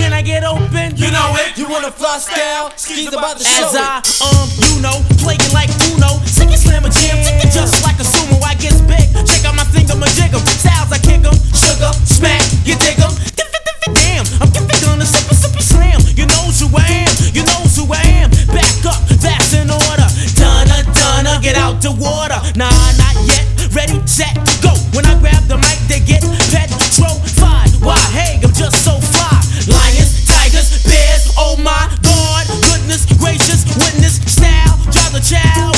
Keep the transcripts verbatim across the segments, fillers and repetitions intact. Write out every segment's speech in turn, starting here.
can I get open? You know it. You wanna fly style? Skis about to show As it. I, um, you know, play it like Uno. Sick and slam a jam, tick it just like a sumo. I get big, check out my finger, my jig 'em. Styles I kick 'em, sugar, smack, you dig 'em. Damn, I'm giving gonna sip a sip a slam. You know who I am, you know who I am. Back up, that's in order. Dunna, dunna, get out the water. Nah, not yet. Ready, set, go. When I grab the mic, they get petrified. Why? Hey, I'm just so fly. Lions, tigers, bears. Oh my God, goodness gracious, witness style, drive the child.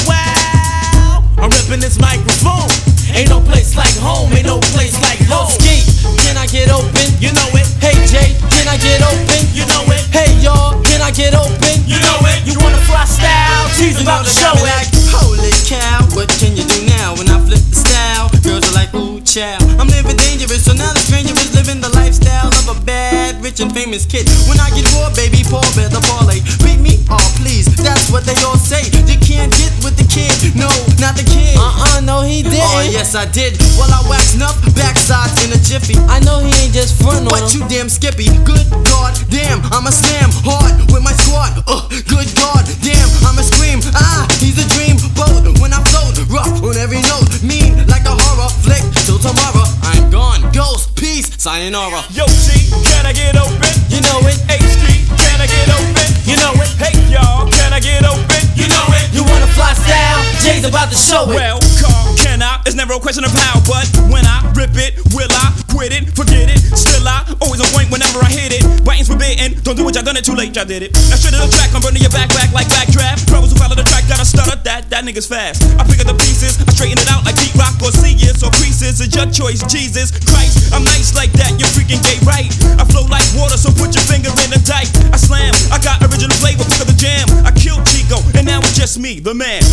Wow, I'm ripping this microphone. Ain't no place like home, ain't no place like home. Ski, can I get open? You know it. Hey Jay, can I get open? You know it. Hey y'all, can I get open? You know it. You wanna fly style? She's about to show it. Like, holy cow, what can you do now when I flip the style? Girls are like, ooh, child. I'm living dangerous, so now the stranger is living the lifestyle of a bad, rich and famous kid. When I get raw, baby, Paul better parlay. Beat me, oh please, that's what they all say. You can't get with the kid, no, not the kid. Uh-uh, no he didn't. Oh yes I did. Well I waxed up, backsides in a jiffy. I know he ain't just front on But him. You damn skippy. Good God, damn, I'ma slam hard with my squad. Uh, good God, damn, I'ma scream. Ah, he's a dream boat when I float, rough on every note, mean like a horror flick. Till tomorrow, I'm gone. Ghost, peace, sayonara. Yo, G, can I get open? You know it. H D, can I get open? You know it. Hey y'all, can I get open? You know it. You wanna fly style? Jay's about to show it. Well, Carl, can I? It's never a question of how, but when I rip it, will I quit it? Forget it. Still I always on point whenever I hit it. Biting's forbidden. Don't do what y'all done it too late. Y'all did it. Now shit of the track, I'm burning your back back like backdraft. Brothers who follow the track gotta stutter. That that nigga's fast. I pick up the pieces, I straighten it out like Pete Rock or Sears or creases. It's your choice, Jesus Christ. I'm nice like that. You're freaking gay, right? I flow like water, so put your finger in the dike. I slam. I got original flavor. Pick up the jam. I killed Chico, and now it's just me, the man.